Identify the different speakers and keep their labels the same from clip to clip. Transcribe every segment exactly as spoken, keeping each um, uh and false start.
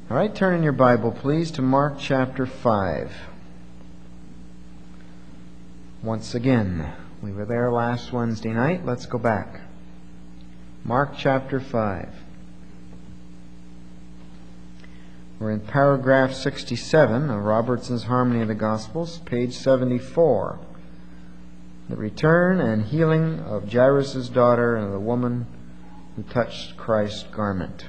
Speaker 1: All right, turn in your Bible, please, to Mark chapter five. Once again, we were there last Wednesday night. Let's go back. Mark chapter five. We're in paragraph sixty-seven of Robertson's Harmony of the Gospels, page seventy-four. The return and healing of Jairus' daughter and the woman who touched Christ's garment.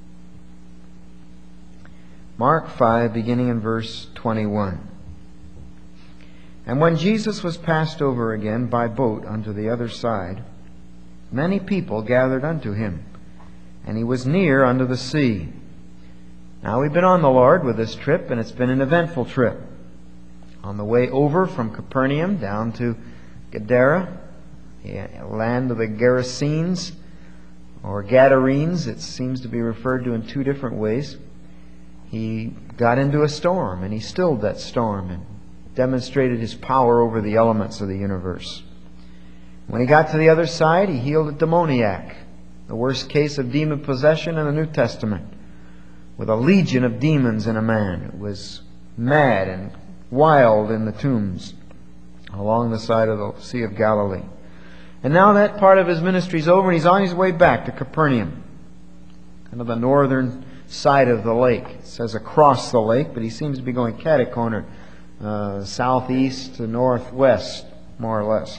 Speaker 1: Mark five, beginning in verse twenty-one. And when Jesus was passed over again by boat unto the other side, many people gathered unto him, and he was near unto the sea. Now we've been on the Lord with this trip, and it's been an eventful trip. On the way over from Capernaum down to Gadara, the land of the Gerasenes, or Gadarenes, it seems to be referred to in two different ways. He got into a storm, and he stilled that storm and demonstrated his power over the elements of the universe. When he got to the other side, he healed a demoniac, the worst case of demon possession in the New Testament, with a legion of demons in a man who was mad and wild in the tombs along the side of the Sea of Galilee. And now that part of his ministry is over, and he's on his way back to Capernaum, kind of the northern side of the lake. It says across the lake, but he seems to be going catty-corner, uh, southeast to northwest, more or less.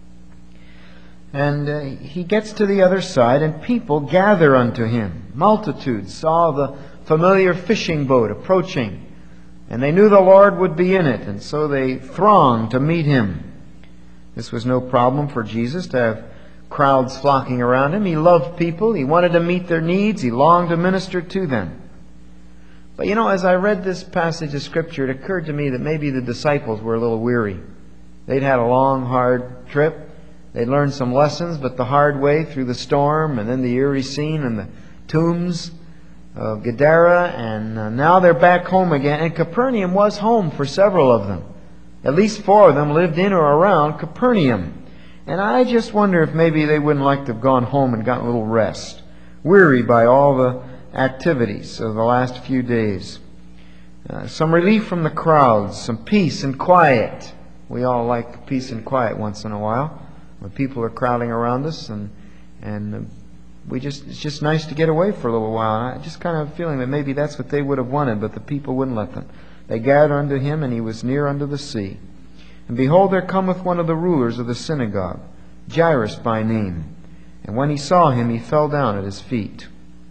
Speaker 1: And uh, he gets to the other side, and people gather unto him. Multitudes saw the familiar fishing boat approaching, and they knew the Lord would be in it, and so they thronged to meet him. This was no problem for Jesus to have crowds flocking around him. He loved people. He wanted to meet their needs. He longed to minister to them. But you know, as I read this passage of Scripture, it occurred to me that maybe the disciples were a little weary. They'd had a long, hard trip. They'd learned some lessons, but the hard way through the storm and then the eerie scene and the tombs of Gadara, and uh, now they're back home again. And Capernaum was home for several of them. At least four of them lived in or around Capernaum. And I just wonder if maybe they wouldn't like to have gone home and gotten a little rest, weary by all the activities of the last few days. Uh, some relief from the crowds, some peace and quiet. We all like peace and quiet once in a while when people are crowding around us, and and we just it's just nice to get away for a little while. And I just kind of have a feeling that maybe that's what they would have wanted, but the people wouldn't let them. They gathered unto him, and he was near unto the sea. And behold, there cometh one of the rulers of the synagogue, Jairus by name. And when he saw him, he fell down at his feet.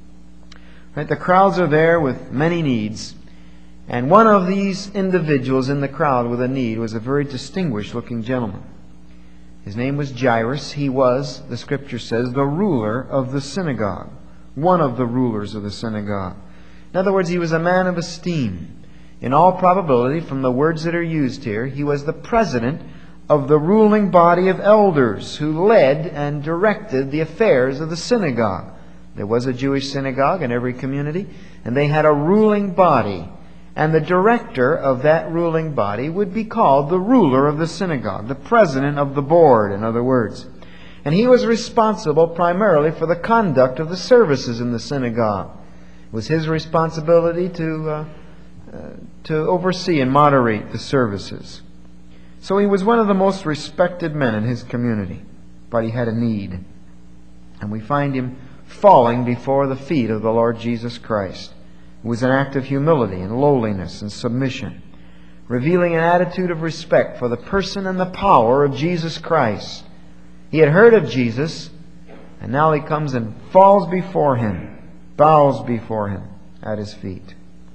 Speaker 1: Right, the crowds are there with many needs. And one of these individuals in the crowd with a need was a very distinguished looking gentleman. His name was Jairus. He was, the Scripture says, the ruler of the synagogue. One of the rulers of the synagogue. In other words, he was a man of esteem. In all probability, from the words that are used here, he was the president of the ruling body of elders who led and directed the affairs of the synagogue. There was a Jewish synagogue in every community, and they had a ruling body. And the director of that ruling body would be called the ruler of the synagogue, the president of the board, in other words. And he was responsible primarily for the conduct of the services in the synagogue. It was his responsibility to uh, uh, to oversee and moderate the services. So he was one of the most respected men in his community, but he had a need. And we find him falling before the feet of the Lord Jesus Christ. It was an act of humility and lowliness and submission, revealing an attitude of respect for the person and the power of Jesus Christ. He had heard of Jesus, and now he comes and falls before him, bows before him at his feet.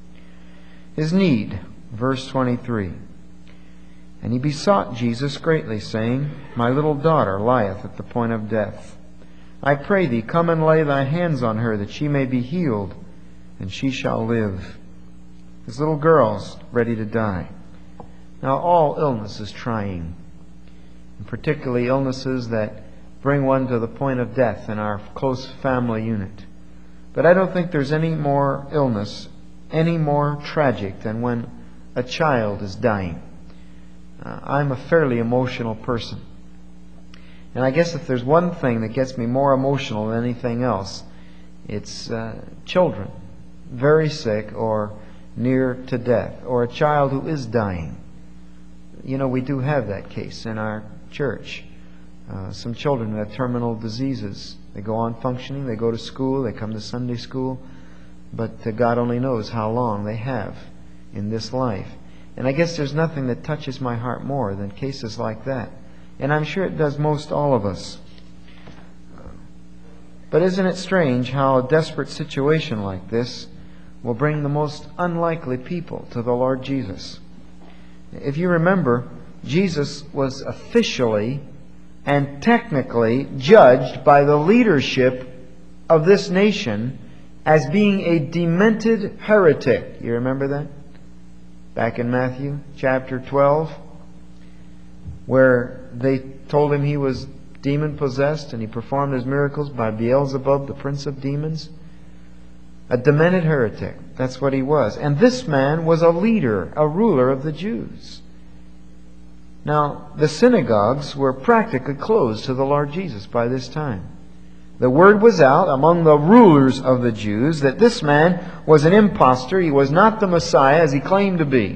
Speaker 1: His need, verse twenty-three. And he besought Jesus greatly, saying, My little daughter lieth at the point of death. I pray thee, come and lay thy hands on her, that she may be healed, and she shall live. This little girl's ready to die. Now, all illness is trying, and particularly illnesses that bring one to the point of death in our close family unit. But I don't think there's any more illness, any more tragic than when a child is dying. Uh, I'm a fairly emotional person. And I guess if there's one thing that gets me more emotional than anything else, it's uh, children very sick or near to death, or a child who is dying. You know, we do have that case in our church. Uh, some children who have terminal diseases. They go on functioning, they go to school, they come to Sunday school, but uh, God only knows how long they have in this life. And I guess there's nothing that touches my heart more than cases like that. And I'm sure it does most all of us. But isn't it strange how a desperate situation like this will bring the most unlikely people to the Lord Jesus? If you remember, Jesus was officially and technically judged by the leadership of this nation as being a demented heretic. You remember that? Back in Matthew chapter twelve, where they told him he was demon-possessed and he performed his miracles by Beelzebub, the prince of demons. A demented heretic. That's what he was. And this man was a leader, a ruler of the Jews. Now, the synagogues were practically closed to the Lord Jesus by this time. The word was out among the rulers of the Jews that this man was an impostor. He was not the Messiah as he claimed to be.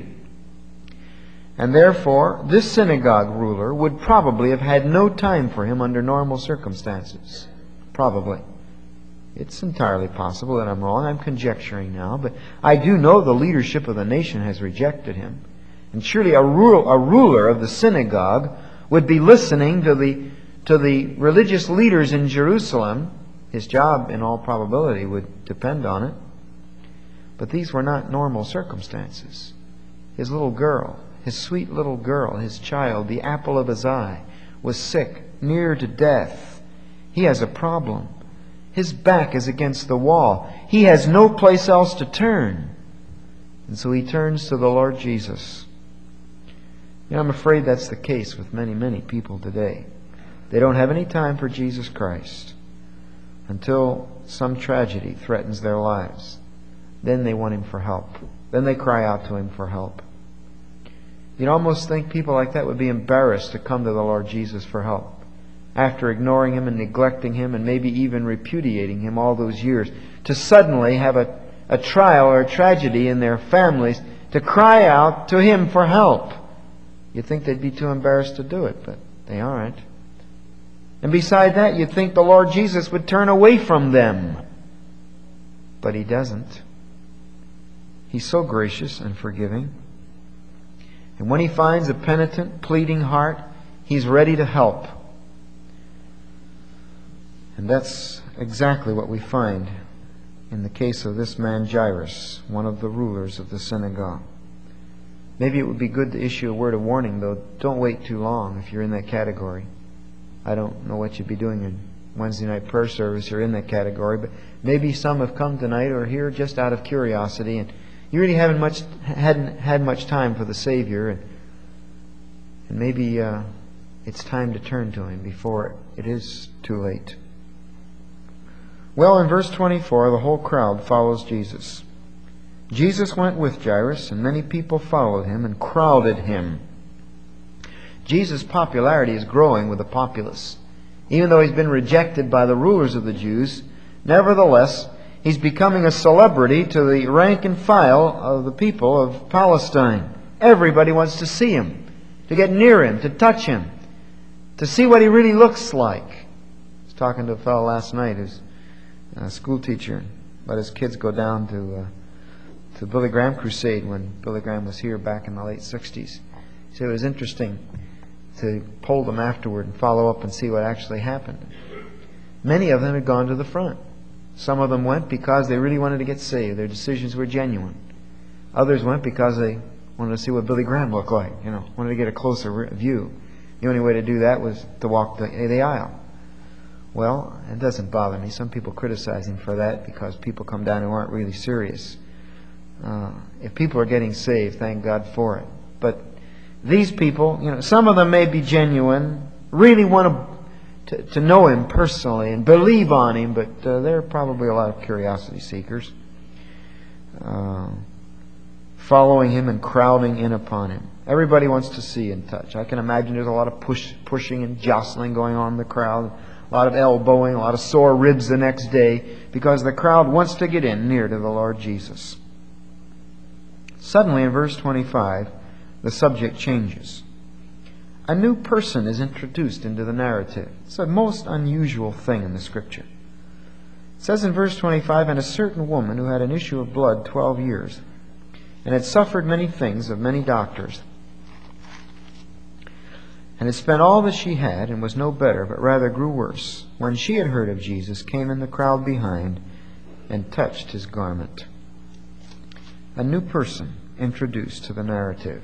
Speaker 1: And therefore, this synagogue ruler would probably have had no time for him under normal circumstances. Probably. It's entirely possible that I'm wrong. I'm conjecturing now. But I do know the leadership of the nation has rejected him. And surely a, rule, a ruler of the synagogue would be listening to the, to the religious leaders in Jerusalem. His job, in all probability, would depend on it. But these were not normal circumstances. His little girl, his sweet little girl, his child, the apple of his eye, was sick, near to death. He has a problem. His back is against the wall. He has no place else to turn. And so he turns to the Lord Jesus. You know, I'm afraid that's the case with many, many people today. They don't have any time for Jesus Christ until some tragedy threatens their lives. Then they want Him for help. Then they cry out to Him for help. You'd almost think people like that would be embarrassed to come to the Lord Jesus for help. After ignoring Him and neglecting Him and maybe even repudiating Him all those years, to suddenly have a, a trial or a tragedy in their families, to cry out to Him for help. You'd think they'd be too embarrassed to do it, but they aren't. And beside that, you'd think the Lord Jesus would turn away from them. But He doesn't. He's so gracious and forgiving. And when He finds a penitent, pleading heart, He's ready to help. And that's exactly what we find in the case of this man Jairus, one of the rulers of the synagogue. Maybe it would be good to issue a word of warning, though. Don't wait too long if you're in that category. I don't know what you'd be doing in Wednesday night prayer service. You're in that category, but maybe some have come tonight or here just out of curiosity, and you really haven't much hadn't had much time for the Savior, and, and maybe uh, it's time to turn to Him before it is too late. Well, in verse twenty-four, the whole crowd follows Jesus. Jesus went with Jairus, and many people followed Him and crowded Him. Jesus' popularity is growing with the populace. Even though He's been rejected by the rulers of the Jews, nevertheless, He's becoming a celebrity to the rank and file of the people of Palestine. Everybody wants to see Him, to get near Him, to touch Him, to see what He really looks like. I was talking to a fellow last night who's a school teacher, let his kids go down to uh, to Billy Graham crusade when Billy Graham was here back in the late sixties. He said it was interesting to poll them afterward and follow up and see what actually happened. Many of them had gone to the front. Some of them went because they really wanted to get saved. Their decisions were genuine. Others went because they wanted to see what Billy Graham looked like, you know, wanted to get a closer view. The only way to do that was to walk the, the aisle. Well, it doesn't bother me. Some people criticize him for that because people come down who aren't really serious. Uh, if people are getting saved, thank God for it. But these people, you know, some of them may be genuine, really want to, to, to know Him personally and believe on Him, but uh, there are probably a lot of curiosity seekers uh, following Him and crowding in upon Him. Everybody wants to see and touch. I can imagine there's a lot of push, pushing and jostling going on in the crowd. a lot of elbowing, a lot of sore ribs the next day, because the crowd wants to get in near to the Lord Jesus. Suddenly, in verse twenty-five, the subject changes. A new person is introduced into the narrative. It's a most unusual thing in the Scripture. It says in verse twenty-five, "And a certain woman who had an issue of blood twelve years, and had suffered many things of many doctors, and had spent all that she had, and was no better, but rather grew worse, when she had heard of Jesus, came in the crowd behind, and touched his garment." A new person introduced to the narrative.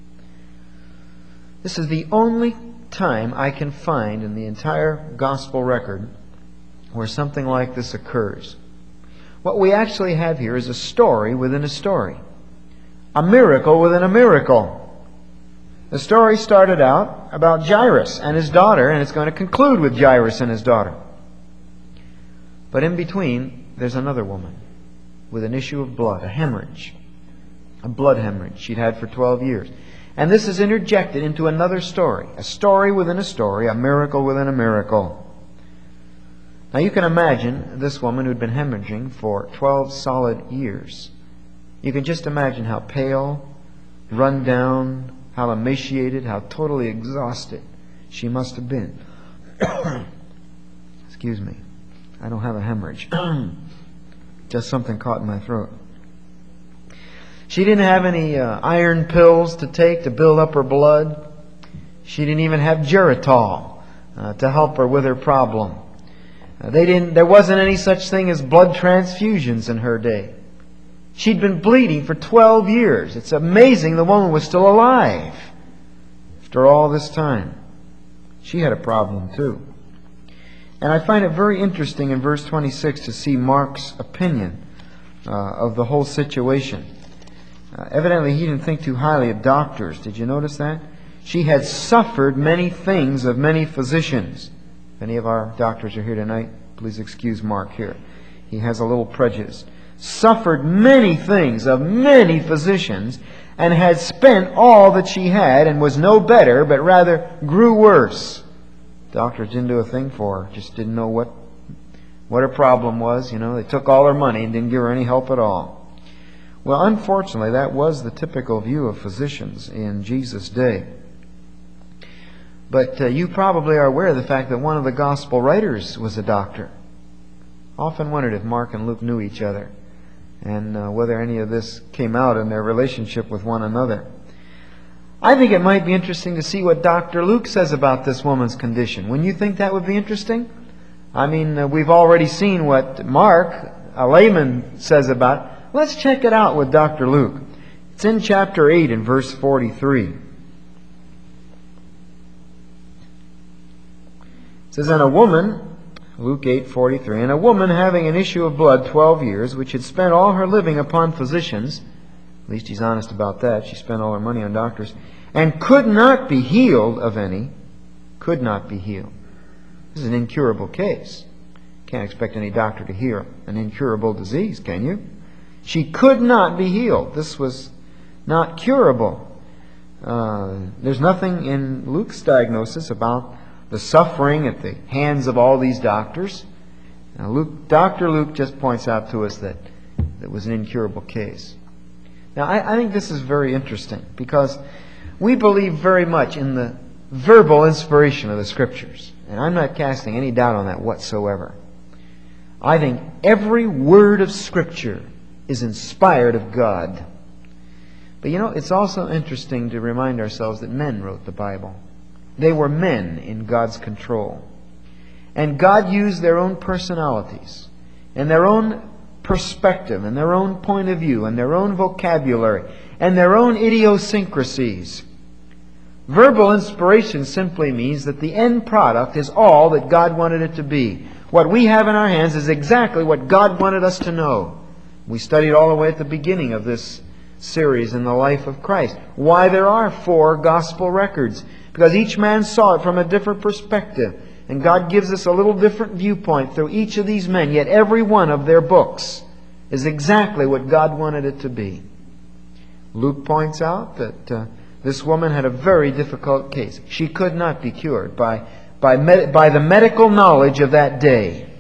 Speaker 1: This is the only time I can find in the entire gospel record where something like this occurs. What we actually have here is a story within a story. A miracle within a miracle. The story started out about Jairus and his daughter, and it's going to conclude with Jairus and his daughter. But in between, there's another woman with an issue of blood, a hemorrhage. A blood hemorrhage she'd had for twelve years. And this is interjected into another story. A story within a story, a miracle within a miracle. Now you can imagine this woman who'd been hemorrhaging for twelve solid years. You can just imagine how pale, run down, how emaciated, how totally exhausted she must have been. Excuse me. I don't have a hemorrhage. Just something caught in my throat. She didn't have any uh, iron pills to take to build up her blood. She didn't even have Geritol uh, to help her with her problem. Uh, they didn't. There wasn't any such thing as blood transfusions in her day. She'd been bleeding for twelve years. It's amazing the woman was still alive after all this time. She had a problem too. And I find it very interesting in verse twenty-six to see Mark's opinion uh, of the whole situation. Uh, evidently he didn't think too highly of doctors. Did you notice that? She had suffered many things of many physicians. If any of our doctors are here tonight, please excuse Mark here. He has a little prejudice. Suffered many things of many physicians, and had spent all that she had, and was no better, but rather grew worse. Doctors didn't do a thing for her. Just didn't know what, what her problem was. You know, they took all her money and didn't give her any help at all. Well, unfortunately, that was the typical view of physicians in Jesus' day. But uh, you probably are aware of the fact that one of the gospel writers was a doctor. Often wondered if Mark and Luke knew each other, and uh, whether any of this came out in their relationship with one another. I think it might be interesting to see what Doctor Luke says about this woman's condition. Wouldn't you think that would be interesting? I mean, uh, we've already seen what Mark, a layman, says about it. Let's check it out with Doctor Luke. It's in chapter eight and verse forty-three. It says, "And a woman," Luke eight forty-three, "and a woman having an issue of blood twelve years, which had spent all her living upon physicians," at least he's honest about that, she spent all her money on doctors, "and could not be healed of any," could not be healed. This is an incurable case. Can't expect any doctor to heal an incurable disease, can you? She could not be healed. This was not curable. Uh, there's nothing in Luke's diagnosis about the suffering at the hands of all these doctors. Now, Luke, Doctor Luke just points out to us that it was an incurable case. Now, I, I think this is very interesting because we believe very much in the verbal inspiration of the Scriptures. And I'm not casting any doubt on that whatsoever. I think every word of Scripture is inspired of God. But you know, it's also interesting to remind ourselves that men wrote the Bible. They were men in God's control. And God used their own personalities and their own perspective and their own point of view and their own vocabulary and their own idiosyncrasies. Verbal inspiration simply means that the end product is all that God wanted it to be. What we have in our hands is exactly what God wanted us to know. We studied all the way at the beginning of this series in the life of Christ why there are four gospel records. Because each man saw it from a different perspective. And God gives us a little different viewpoint through each of these men. Yet every one of their books is exactly what God wanted it to be. Luke points out that uh, this woman had a very difficult case. She could not be cured by by, med- by the medical knowledge of that day.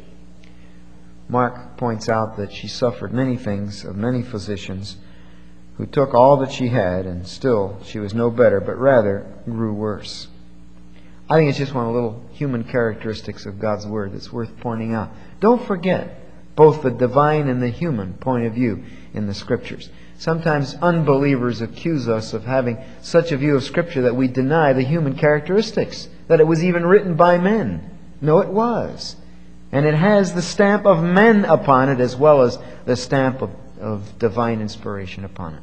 Speaker 1: Mark points out that she suffered many things of many physicians who took all that she had, and still she was no better, but rather grew worse. I think it's just one of the little human characteristics of God's Word that's worth pointing out. Don't forget both the divine and the human point of view in the Scriptures. Sometimes unbelievers accuse us of having such a view of Scripture that we deny the human characteristics, that it was even written by men. No, it was. And it has the stamp of men upon it as well as the stamp of, of divine inspiration upon it.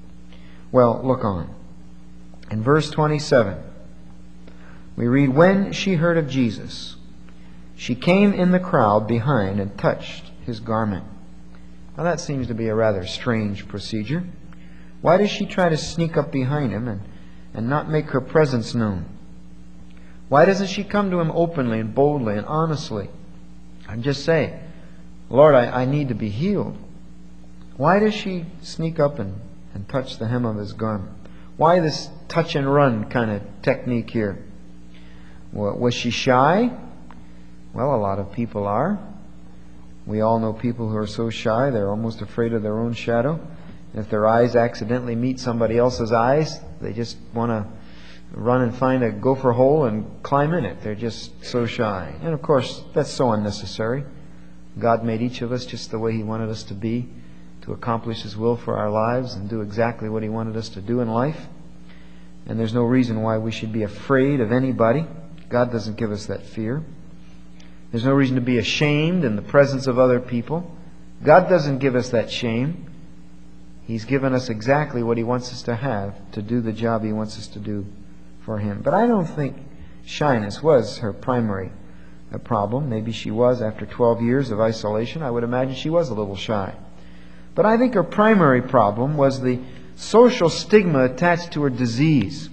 Speaker 1: Well, look on. In verse twenty-seven, we read, "When she heard of Jesus, she came in the crowd behind and touched His garment." Now that seems to be a rather strange procedure. Why does she try to sneak up behind Him and, and not make her presence known? Why doesn't she come to Him openly and boldly and honestly and just say, "Lord, I, I need to be healed"? Why does she sneak up and, and touch the hem of His garment? Why this touch and run kind of technique here? Well, was she shy? Well, a lot of people are. We all know people who are so shy they're almost afraid of their own shadow. And if their eyes accidentally meet somebody else's eyes, they just want to run and find a gopher hole and climb in it. They're just so shy. And of course, that's so unnecessary. God made each of us just the way He wanted us to be, to accomplish His will for our lives and do exactly what He wanted us to do in life. And there's no reason why we should be afraid of anybody. God doesn't give us that fear. There's no reason to be ashamed in the presence of other people. God doesn't give us that shame. He's given us exactly what He wants us to have to do the job He wants us to do for Him. But I don't think shyness was her primary problem. Maybe she was after twelve years of isolation. I would imagine she was a little shy. But I think her primary problem was the social stigma attached to her disease.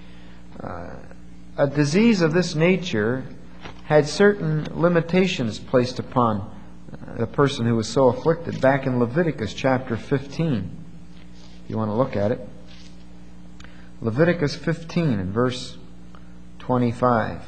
Speaker 1: Uh, a disease of this nature had certain limitations placed upon the person who was so afflicted. Back in Leviticus chapter fifteen, if you want to look at it. Leviticus fifteen and verse twenty-five.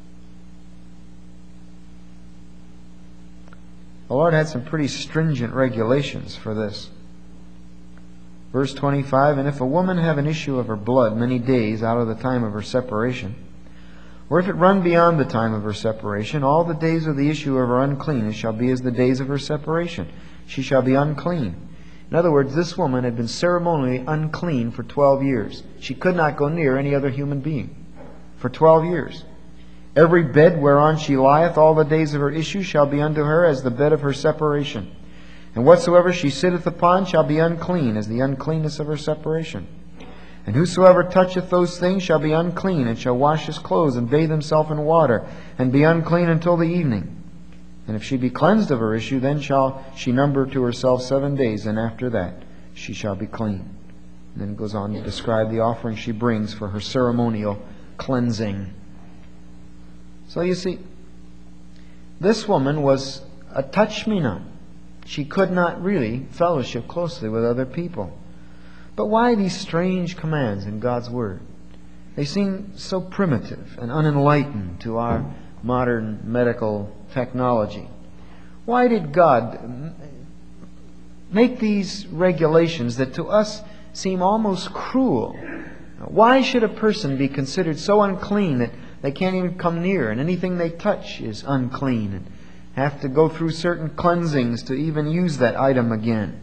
Speaker 1: The Lord had some pretty stringent regulations for this. Verse twenty-five, "And if a woman have an issue of her blood many days out of the time of her separation, or if it run beyond the time of her separation, all the days of the issue of her uncleanness shall be as the days of her separation. She shall be unclean." In other words, this woman had been ceremonially unclean for twelve years. She could not go near any other human being for twelve years. "Every bed whereon she lieth all the days of her issue shall be unto her as the bed of her separation. And whatsoever she sitteth upon shall be unclean as the uncleanness of her separation. And whosoever toucheth those things shall be unclean, and shall wash his clothes, and bathe himself in water, and be unclean until the evening. And if she be cleansed of her issue, then shall she number to herself seven days, and after that she shall be clean." And then it goes on to describe the offering she brings for her ceremonial cleansing. So you see, this woman was a touch-me-not. She could not really fellowship closely with other people. But why these strange commands in God's Word? They seem so primitive and unenlightened to our modern medical technology. Why did God make these regulations that to us seem almost cruel? Why should a person be considered so unclean that they can't even come near, and anything they touch is unclean, and have to go through certain cleansings to even use that item again?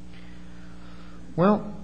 Speaker 1: Well,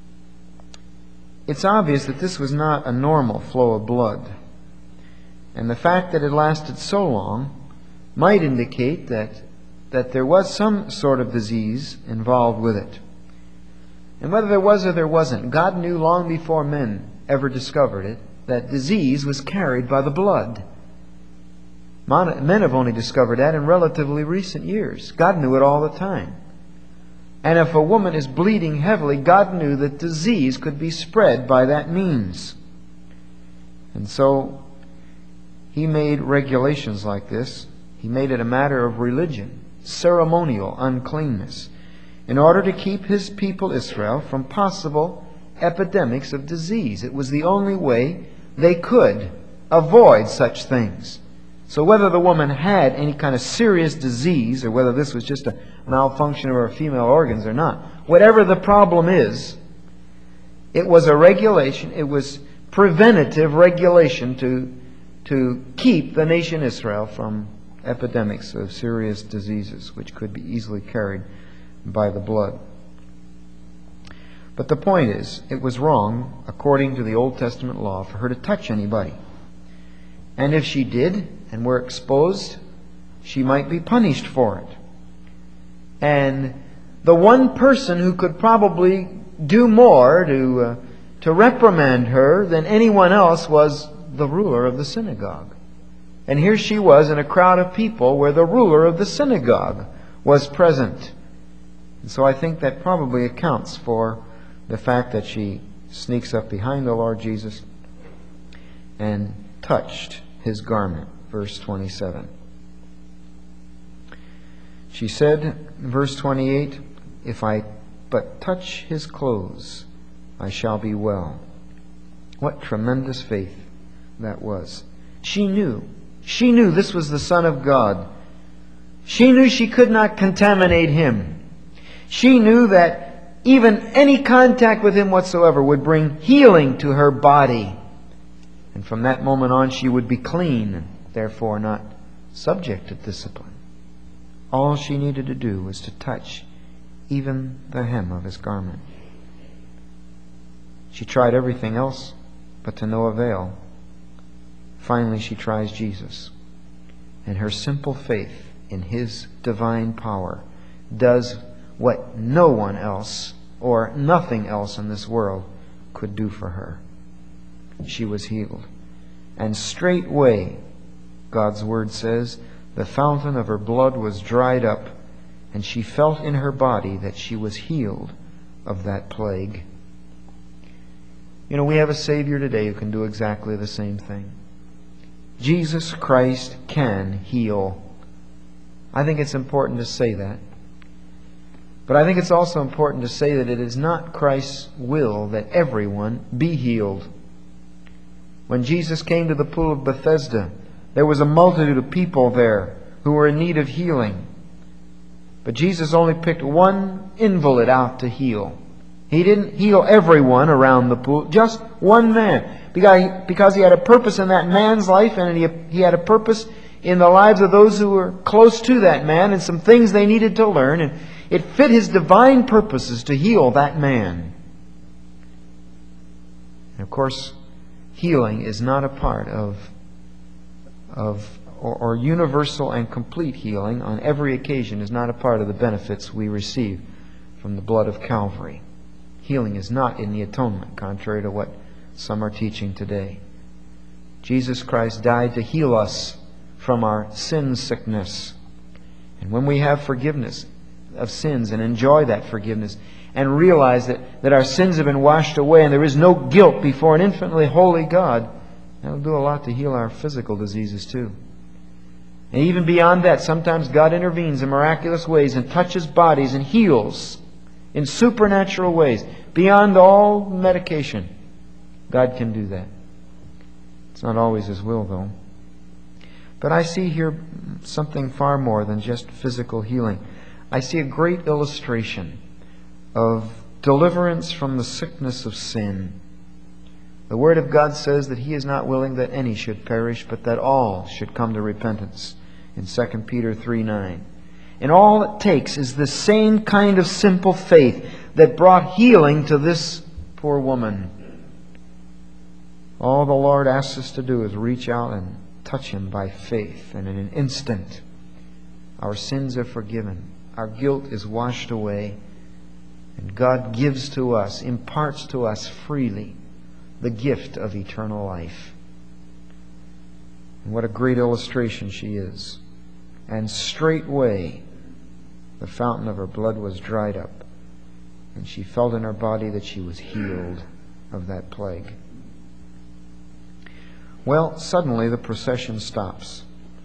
Speaker 1: it's obvious that this was not a normal flow of blood. And the fact that it lasted so long might indicate that, that there was some sort of disease involved with it. And whether there was or there wasn't, God knew long before men ever discovered it that disease was carried by the blood. Men have only discovered that in relatively recent years. God knew it all the time. And if a woman is bleeding heavily, God knew that disease could be spread by that means. And so He made regulations like this. He made it a matter of religion, ceremonial uncleanness, in order to keep His people Israel from possible epidemics of disease. It was the only way they could avoid such things. So whether the woman had any kind of serious disease, or whether this was just a malfunction of her female organs or not, whatever the problem is, it was a regulation, it was preventative regulation to, to keep the nation Israel from epidemics of serious diseases which could be easily carried by the blood. But the point is, it was wrong, according to the Old Testament law, for her to touch anybody. And if she did, and were exposed, she might be punished for it. And the one person who could probably do more to, uh, to reprimand her than anyone else was the ruler of the synagogue. And here she was in a crowd of people where the ruler of the synagogue was present. And so I think that probably accounts for the fact that she sneaks up behind the Lord Jesus and touched His garment. Verse twenty-seven. She said, verse twenty-eight, "If I but touch His clothes, I shall be well." What tremendous faith that was. She knew. She knew this was the Son of God. She knew she could not contaminate Him. She knew that even any contact with Him whatsoever would bring healing to her body. And from that moment on, she would be clean, therefore not subject to discipline. All she needed to do was to touch even the hem of His garment. She tried everything else, but to no avail. Finally, she tries Jesus. And her simple faith in His divine power does what no one else or nothing else in this world could do for her. She was healed. And straightway, God's Word says, the fountain of her blood was dried up, and she felt in her body that she was healed of that plague. You know, we have a Savior today who can do exactly the same thing. Jesus Christ can heal. I think it's important to say that. But I think it's also important to say that it is not Christ's will that everyone be healed. When Jesus came to the pool of Bethesda, there was a multitude of people there who were in need of healing. But Jesus only picked one invalid out to heal. He didn't heal everyone around the pool, just one man. Because he had a purpose in that man's life, and he, he had a purpose in the lives of those who were close to that man, and some things they needed to learn. And it fit His divine purposes to heal that man. And of course, healing is not a part of, of or, or universal and complete healing on every occasion is not a part of the benefits we receive from the blood of Calvary. Healing is not in the atonement, contrary to what some are teaching today. Jesus Christ died to heal us from our sin sickness. And when we have forgiveness of sins and enjoy that forgiveness and realize that, that our sins have been washed away and there is no guilt before an infinitely holy God, that'll do a lot to heal our physical diseases too. And even beyond that, sometimes God intervenes in miraculous ways and touches bodies and heals in supernatural ways. Beyond all medication, God can do that. It's not always His will, though. But I see here something far more than just physical healing. I see a great illustration of deliverance from the sickness of sin. The Word of God says that He is not willing that any should perish, but that all should come to repentance in Second Peter three nine. And all it takes is the same kind of simple faith that brought healing to this poor woman. All the Lord asks us to do is reach out and touch Him by faith, and in an instant our sins are forgiven. Our guilt is washed away, and God gives to us, imparts to us freely the gift of eternal life. And what a great illustration she is. And straightway the fountain of her blood was dried up, and she felt in her body that she was healed of that plague. Well, suddenly the procession stops.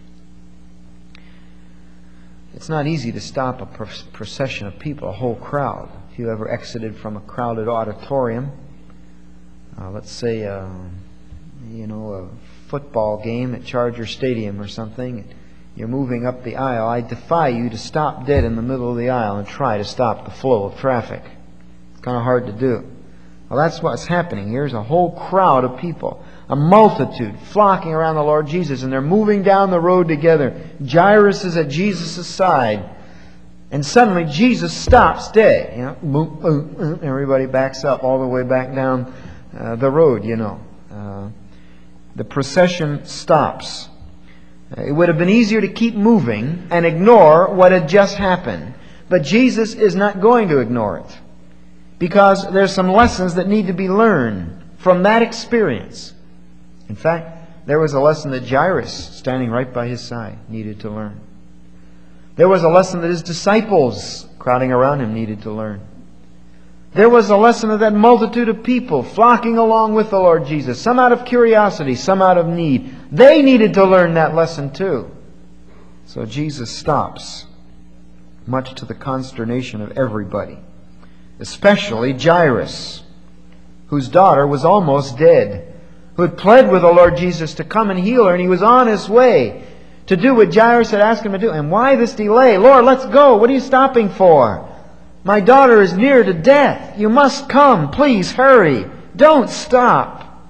Speaker 1: It's not easy to stop a procession of people, a whole crowd. If you ever exited from a crowded auditorium, uh, let's say, uh, you know, a football game at Charger Stadium or something, you're moving up the aisle, I defy you to stop dead in the middle of the aisle and try to stop the flow of traffic. It's kind of hard to do. Well, that's what's happening here. There's a whole crowd of people, a multitude flocking around the Lord Jesus, and they're moving down the road together. Jairus is at Jesus' side, and suddenly Jesus stops dead. You know, boom, boom, boom. Everybody backs up all the way back down uh, the road, you know. Uh, the procession stops. It would have been easier to keep moving and ignore what had just happened. But Jesus is not going to ignore it, because there's some lessons that need to be learned from that experience. In fact, there was a lesson that Jairus, standing right by his side, needed to learn. There was a lesson that his disciples, crowding around him, needed to learn. There was a lesson of that multitude of people flocking along with the Lord Jesus, some out of curiosity, some out of need. They needed to learn that lesson too. So Jesus stops, much to the consternation of everybody, especially Jairus, whose daughter was almost dead, who had pled with the Lord Jesus to come and heal her, and he was on his way to do what Jairus had asked him to do. And why this delay? Lord, let's go. What are you stopping for? My daughter is near to death. You must come. Please hurry. Don't stop.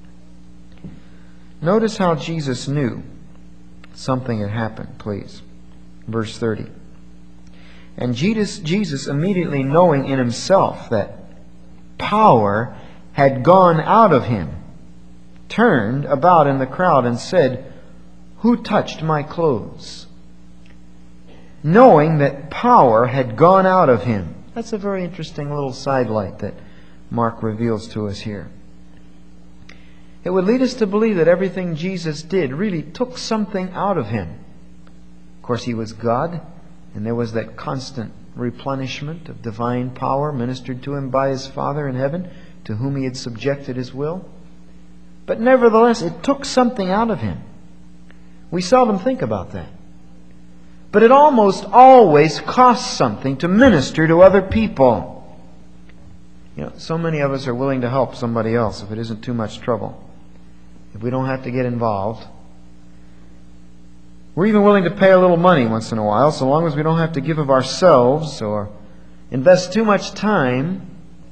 Speaker 1: Notice how Jesus knew something had happened, please. Verse thirty. And Jesus, Jesus, immediately knowing in himself that power had gone out of him, turned about in the crowd and said, "Who touched my clothes?" Knowing that power had gone out of him. That's a very interesting little sidelight that Mark reveals to us here. It would lead us to believe that everything Jesus did really took something out of him. Of course, he was God, and there was that constant replenishment of divine power ministered to him by his Father in heaven, to whom he had subjected his will. But nevertheless, it took something out of him. We seldom think about that. But it almost always costs something to minister to other people. You know, so many of us are willing to help somebody else if it isn't too much trouble, if we don't have to get involved. We're even willing to pay a little money once in a while, so long as we don't have to give of ourselves or invest too much time.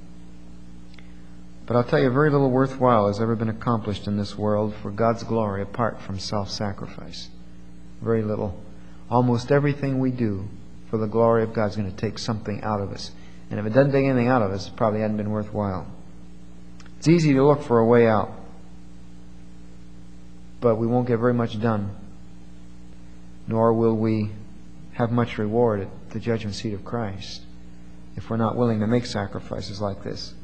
Speaker 1: But I'll tell you, very little worthwhile has ever been accomplished in this world for God's glory apart from self-sacrifice. Very little. Almost everything we do for the glory of God is going to take something out of us. And if it doesn't take anything out of us, it probably hasn't been worthwhile. It's easy to look for a way out, but we won't get very much done, nor will we have much reward at the judgment seat of Christ if we're not willing to make sacrifices like this.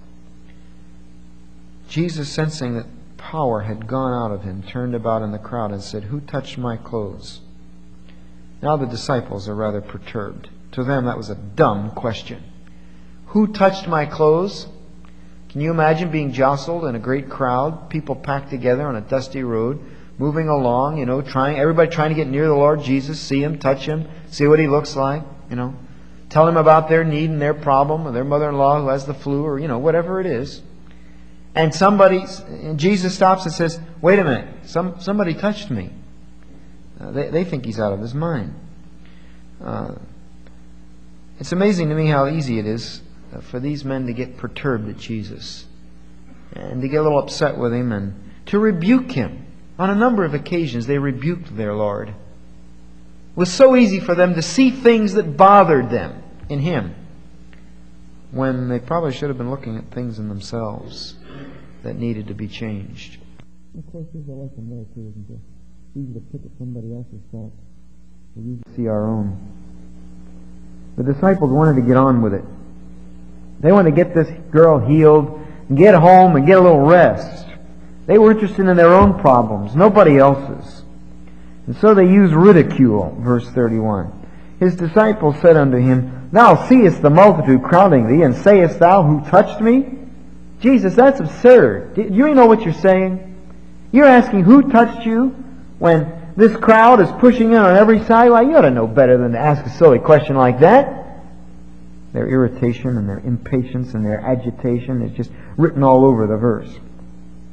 Speaker 1: Jesus, sensing that power had gone out of him, turned about in the crowd and said, "Who touched my clothes?" Now the disciples are rather perturbed. To them that was a dumb question. Who touched my clothes? Can you imagine being jostled in a great crowd, people packed together on a dusty road, moving along, you know, trying, everybody trying to get near the Lord Jesus, see him, touch him, see what he looks like, you know, tell him about their need and their problem, or their mother-in-law who has the flu, or, you know, whatever it is. And somebody, and Jesus stops and says, "Wait a minute, some, somebody touched me." Uh, they, they think he's out of his mind. Uh, it's amazing to me how easy it is uh, for these men to get perturbed at Jesus and to get a little upset with him and to rebuke him. On a number of occasions they rebuked their Lord. It was so easy for them to see things that bothered them in him when they probably should have been looking at things in themselves that needed to be changed. Of course, there's a lesson there too, isn't there? It's easy to pick at somebody else's fault. We usually see our own. The disciples wanted to get on with it. They wanted to get this girl healed and get home and get a little rest. They were interested in their own problems, nobody else's. And so they used ridicule, verse thirty-one. His disciples said unto him, "Thou seest the multitude crowding thee, and sayest thou, Who touched me?" Jesus, that's absurd. Do you know what you're saying? You're asking who touched you when this crowd is pushing in on every side? Well, you ought to know better than to ask a silly question like that. Their irritation and their impatience and their agitation is just written all over the verse.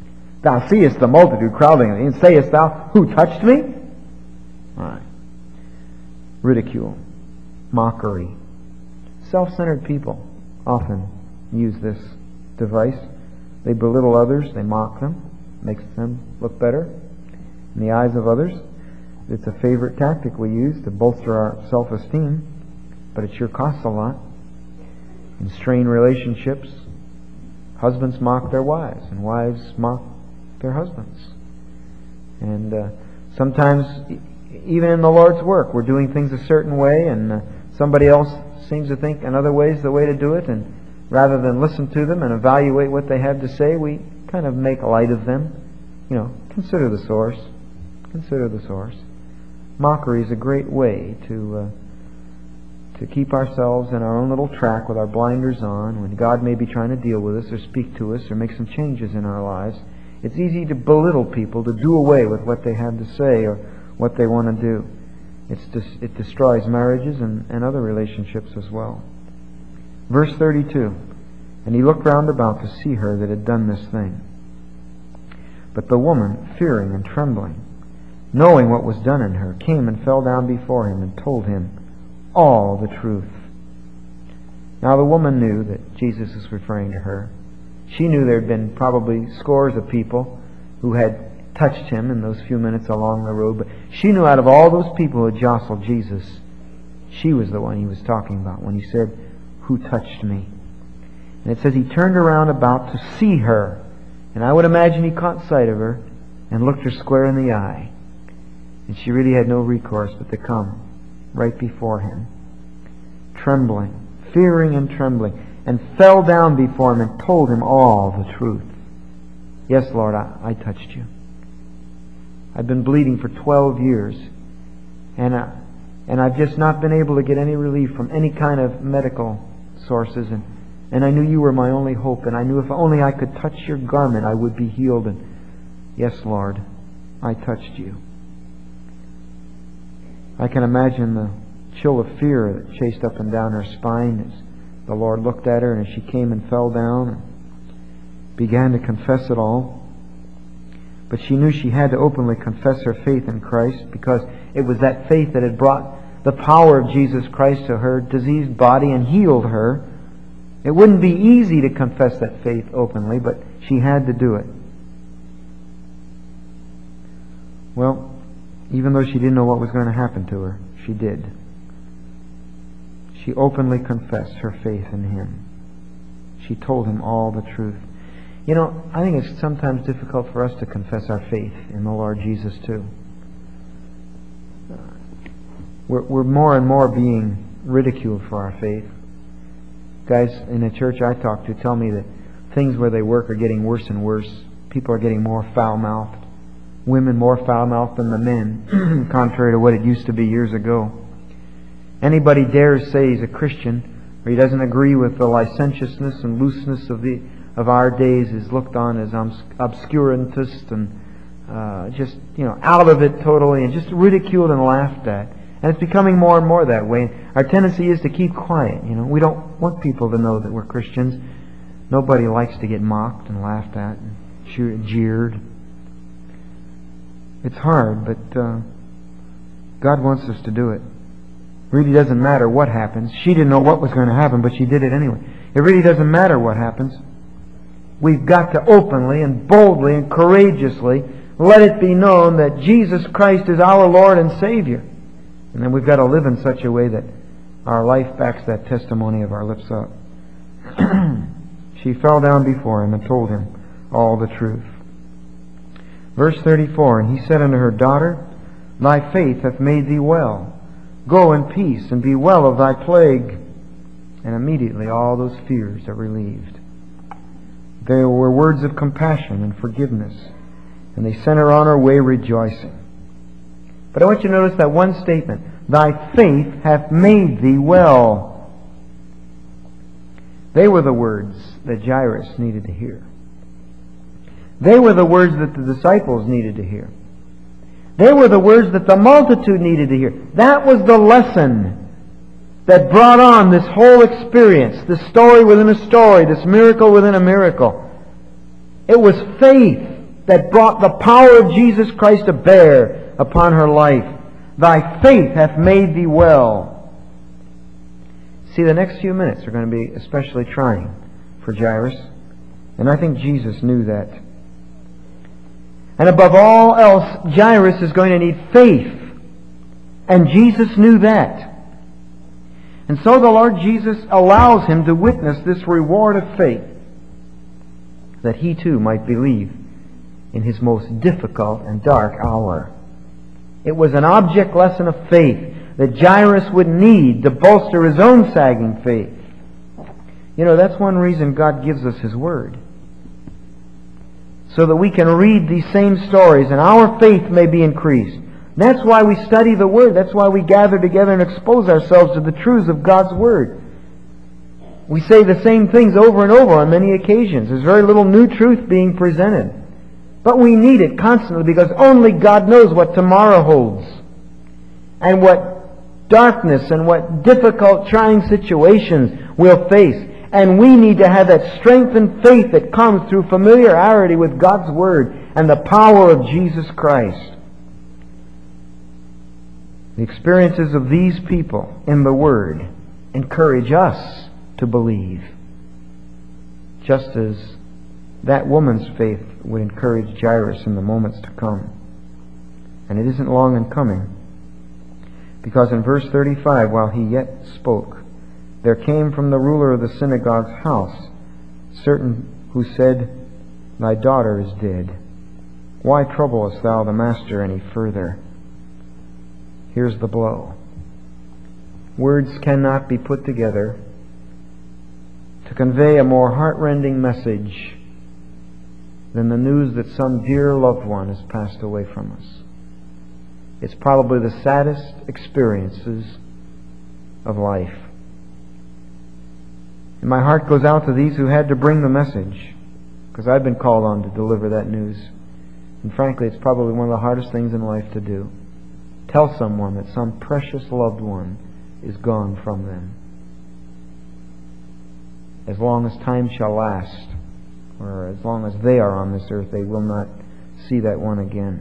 Speaker 1: Thou seest the multitude crowding, and sayest thou, Who touched me? All right. Ridicule, mockery. Self-centered people often use this device. They belittle others, they mock them, makes them look better in the eyes of others. It's a favorite tactic we use to bolster our self-esteem, but it sure costs a lot. In strained relationships, husbands mock their wives, and wives mock their husbands. And uh, sometimes, e- even in the Lord's work, we're doing things a certain way, and uh, somebody else seems to think another way is the way to do it, and rather than listen to them and evaluate what they have to say, we kind of make light of them. You know, consider the source. Consider the source. Mockery is a great way to uh, to keep ourselves in our own little track with our blinders on when God may be trying to deal with us or speak to us or make some changes in our lives. It's easy to belittle people, to do away with what they have to say or what they want to do. It's dis- it destroys marriages and, and other relationships as well. Verse thirty-two, And he looked round about to see her that had done this thing. But the woman, fearing and trembling, knowing what was done in her, came and fell down before him and told him all the truth. Now the woman knew that Jesus was referring to her. She knew there had been probably scores of people who had touched him in those few minutes along the road, but she knew out of all those people who had jostled Jesus, she was the one he was talking about when he said, Who touched me? And it says he turned around about to see her. And I would imagine he caught sight of her and looked her square in the eye. And she really had no recourse but to come right before him, trembling, fearing and trembling, and fell down before him and told him all the truth. Yes, Lord, I, I touched you. I've been bleeding for twelve years, and I, and I've just not been able to get any relief from any kind of medical sources, and, and I knew you were my only hope, and I knew if only I could touch your garment, I would be healed. And yes, Lord, I touched you. I can imagine the chill of fear that chased up and down her spine as the Lord looked at her, and as she came and fell down and began to confess it all. But she knew she had to openly confess her faith in Christ, because it was that faith that had brought the power of Jesus Christ to her diseased body and healed her. It wouldn't be easy to confess that faith openly, but she had to do it. Well, even though she didn't know what was going to happen to her, she did. She openly confessed her faith in Him. She told Him all the truth. You know, I think it's sometimes difficult for us to confess our faith in the Lord Jesus too. We're, we're more and more being ridiculed for our faith. Guys in the church I talk to tell me that things where they work are getting worse and worse. People are getting more foul-mouthed. Women more foul-mouthed than the men, contrary to what it used to be years ago. Anybody dares say he's a Christian, or he doesn't agree with the licentiousness and looseness of the of our days, is looked on as obscurantist and uh, just, you know, out of it totally, and just ridiculed and laughed at. And it's becoming more and more that way. Our tendency is to keep quiet. You know, we don't want people to know that we're Christians. Nobody likes to get mocked and laughed at and jeered. It's hard, but uh, God wants us to do it. It really doesn't matter what happens. She didn't know what was going to happen, but she did it anyway. It really doesn't matter what happens. We've got to openly and boldly and courageously let it be known that Jesus Christ is our Lord and Savior. And then we've got to live in such a way that our life backs that testimony of our lips up. She fell down before him and told him all the truth. Verse thirty-four, And he said unto her, Daughter, thy faith hath made thee well. Go in peace, and be well of thy plague. And immediately all those fears are relieved. There were words of compassion and forgiveness, and they sent her on her way rejoicing. But I want you to notice that one statement, Thy faith hath made thee well. They were the words that Jairus needed to hear. They were the words that the disciples needed to hear. They were the words that the multitude needed to hear. That was the lesson that brought on this whole experience, this story within a story, this miracle within a miracle. It was faith that brought the power of Jesus Christ to bear upon her life. Thy faith hath made thee well. See, the next few minutes are going to be especially trying for Jairus, and I think Jesus knew that. And above all else, Jairus is going to need faith, and Jesus knew that. And so the Lord Jesus allows him to witness this reward of faith, that he too might believe in his most difficult and dark hour. It was an object lesson of faith that Jairus would need to bolster his own sagging faith. You know, that's one reason God gives us His Word, so that we can read these same stories and our faith may be increased. That's why we study the Word. That's why we gather together and expose ourselves to the truths of God's Word. We say the same things over and over on many occasions. There's very little new truth being presented. But we need it constantly, because only God knows what tomorrow holds, and what darkness and what difficult, trying situations we'll face. And we need to have that strength and faith that comes through familiarity with God's Word and the power of Jesus Christ. The experiences of these people in the Word encourage us to believe, just as that woman's faith would encourage Jairus in the moments to come. And it isn't long in coming, because in verse thirty-five, while he yet spoke, there came from the ruler of the synagogue's house certain who said, Thy daughter is dead. Why troublest thou the master any further? Here's the blow. Words cannot be put together to convey a more heart-rending message than the news that some dear loved one has passed away from us. It's probably the saddest experiences of life. And my heart goes out to these who had to bring the message, because I've been called on to deliver that news. And frankly, it's probably one of the hardest things in life to do. Tell someone that some precious loved one is gone from them. As long as time shall last, or as long as they are on this earth, they will not see that one again.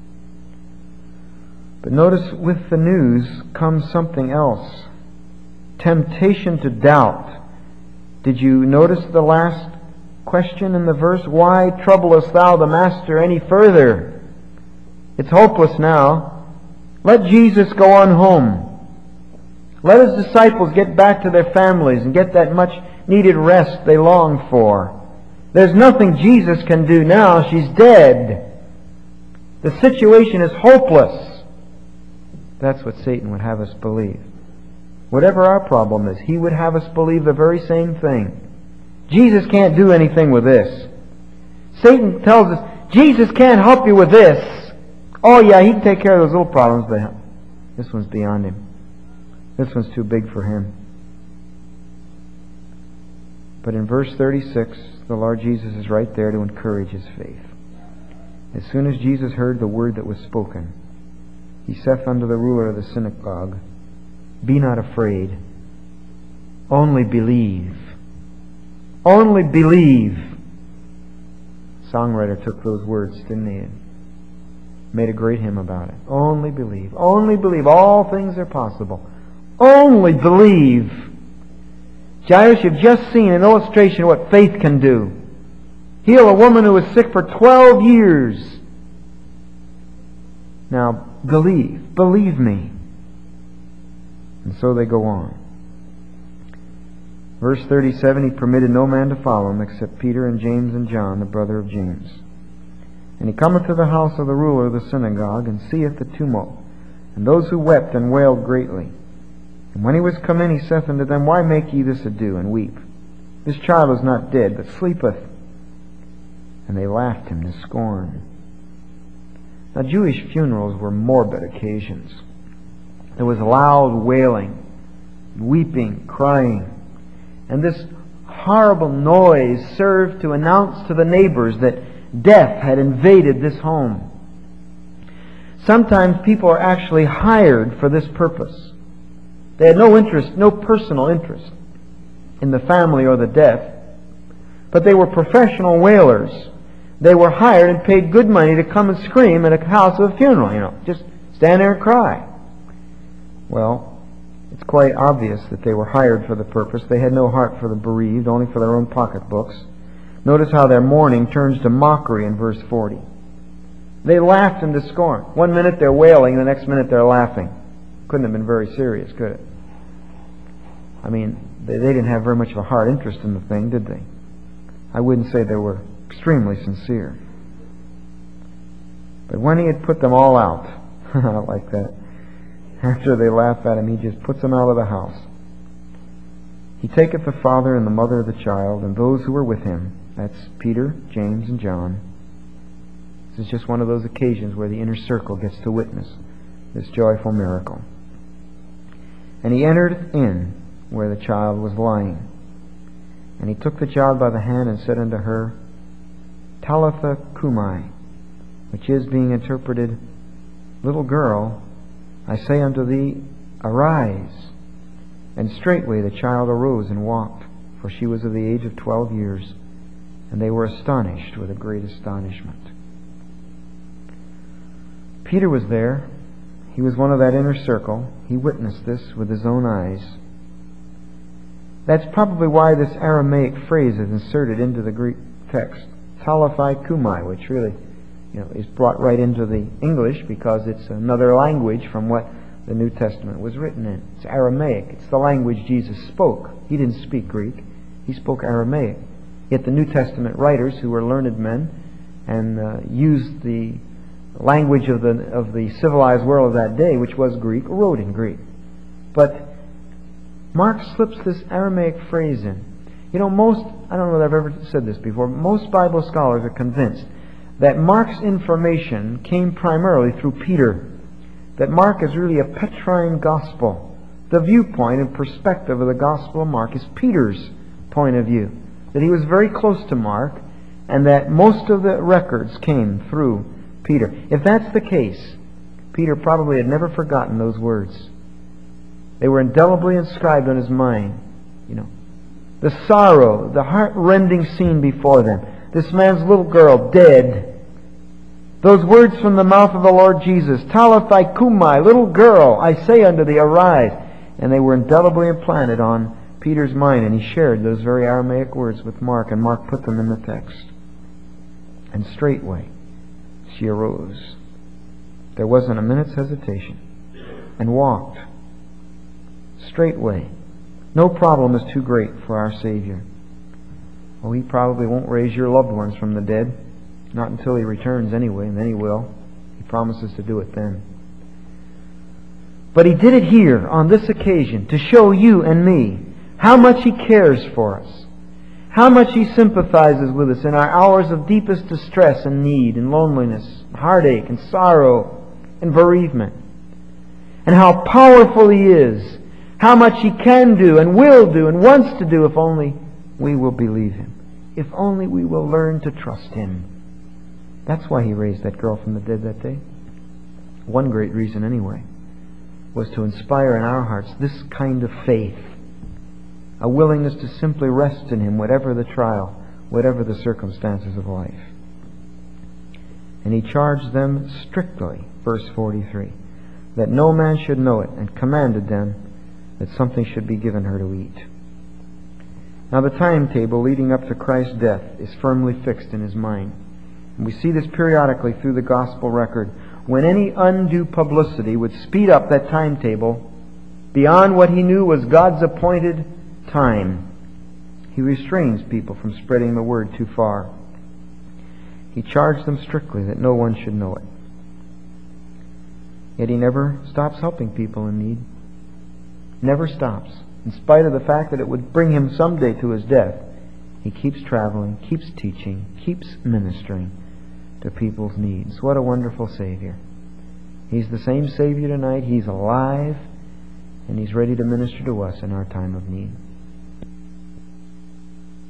Speaker 1: But notice, with the news comes something else. Temptation to doubt. Did you notice the last question in the verse? Why troublest thou the master any further? It's hopeless now. Let Jesus go on home. Let His disciples get back to their families and get that much needed rest they long for. There's nothing Jesus can do now. She's dead. The situation is hopeless. That's what Satan would have us believe. Whatever our problem is, he would have us believe the very same thing. Jesus can't do anything with this. Satan tells us, Jesus can't help you with this. Oh yeah, he can take care of those little problems, but this one's beyond him. This one's too big for him. But in verse thirty-six, the Lord Jesus is right there to encourage his faith. As soon as Jesus heard the word that was spoken, He saith unto the ruler of the synagogue, Be not afraid, only believe. Only believe. The songwriter took those words, didn't he? And made a great hymn about it. Only believe. Only believe. All things are possible. Only believe. Jairus, you've just seen an illustration of what faith can do. Heal a woman who was sick for twelve years. Now, believe. Believe me. And so they go on. Verse thirty-seven, He permitted no man to follow him except Peter and James and John, the brother of James. And he cometh to the house of the ruler of the synagogue, and seeth the tumult, and those who wept and wailed greatly. And when he was come in, he saith unto them, Why make ye this ado, and weep? This child is not dead, but sleepeth. And they laughed him to scorn. Now, Jewish funerals were morbid occasions. There was loud wailing, weeping, crying. And this horrible noise served to announce to the neighbors that death had invaded this home. Sometimes people are actually hired for this purpose. They had no interest, no personal interest in the family or the death, but they were professional wailers. They were hired and paid good money to come and scream at a house of a funeral, you know. Just stand there and cry. Well, it's quite obvious that they were hired for the purpose. They had no heart for the bereaved, only for their own pocketbooks. Notice how their mourning turns to mockery in verse forty. They laughed him to scorn. One minute they're wailing, the next minute they're laughing. Couldn't have been very serious, could it? I mean, they, they didn't have very much of a heart interest in the thing, did they? I wouldn't say they were extremely sincere. But when he had put them all out, like that, after they laugh at him, he just puts them out of the house. He taketh the father and the mother of the child, and those who were with him. That's Peter, James, and John. This is just one of those occasions where the inner circle gets to witness this joyful miracle. And he entered in where the child was lying. And he took the child by the hand and said unto her, Talitha cumi, which is, being interpreted, Little girl, I say unto thee, arise. And straightway the child arose and walked, for she was of the age of twelve years. And they were astonished with a great astonishment. Peter was there. He was one of that inner circle. He witnessed this with his own eyes. That's probably why this Aramaic phrase is inserted into the Greek text, Talitha cumi, which really, you know, is brought right into the English because it's another language from what the New Testament was written in. It's Aramaic. It's the language Jesus spoke. He didn't speak Greek. He spoke Aramaic. Yet the New Testament writers, who were learned men and uh, used the language of the of the civilized world of that day, which was Greek, wrote in Greek. But Mark slips this Aramaic phrase in. You know, most, I don't know that I've ever said this before, but most Bible scholars are convinced that Mark's information came primarily through Peter. That Mark is really a Petrine gospel. The viewpoint and perspective of the Gospel of Mark is Peter's point of view. That he was very close to Mark, and that most of the records came through Peter. If that's the case, Peter probably had never forgotten those words. They were indelibly inscribed on his mind. You know, the sorrow, the heart-rending scene before them. This man's little girl dead. Those words from the mouth of the Lord Jesus, Talitha cumi, little girl, I say unto thee, arise. And they were indelibly implanted on Peter's mind, and he shared those very Aramaic words with Mark, and Mark put them in the text. And straightway she arose. There wasn't a minute's hesitation, and walked. Straightway. No problem is too great for our Savior. Oh, He probably won't raise your loved ones from the dead. Not until He returns anyway, and then He will. He promises to do it then. But He did it here, on this occasion, to show you and me how much He cares for us. How much He sympathizes with us in our hours of deepest distress and need and loneliness, heartache and sorrow and bereavement. And how powerful He is. How much He can do and will do and wants to do if only we will believe Him. If only we will learn to trust Him. That's why He raised that girl from the dead that day. One great reason anyway was to inspire in our hearts this kind of faith. A willingness to simply rest in Him, whatever the trial, whatever the circumstances of life. And He charged them strictly, verse forty-three, that no man should know it, and commanded them that something should be given her to eat. Now the timetable leading up to Christ's death is firmly fixed in His mind. And we see this periodically through the gospel record. When any undue publicity would speed up that timetable beyond what He knew was God's appointed time, He restrains people from spreading the word too far. He charged them strictly that no one should know it. Yet He never stops helping people in need. Never stops. In spite of the fact that it would bring Him someday to His death, He keeps traveling, keeps teaching, keeps ministering to people's needs. What a wonderful Savior. He's the same Savior tonight. He's alive, and He's ready to minister to us in our time of need.